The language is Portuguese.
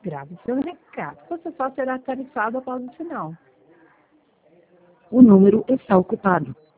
Grave seu recado. Você só será tarifado após o sinal. O número está ocupado.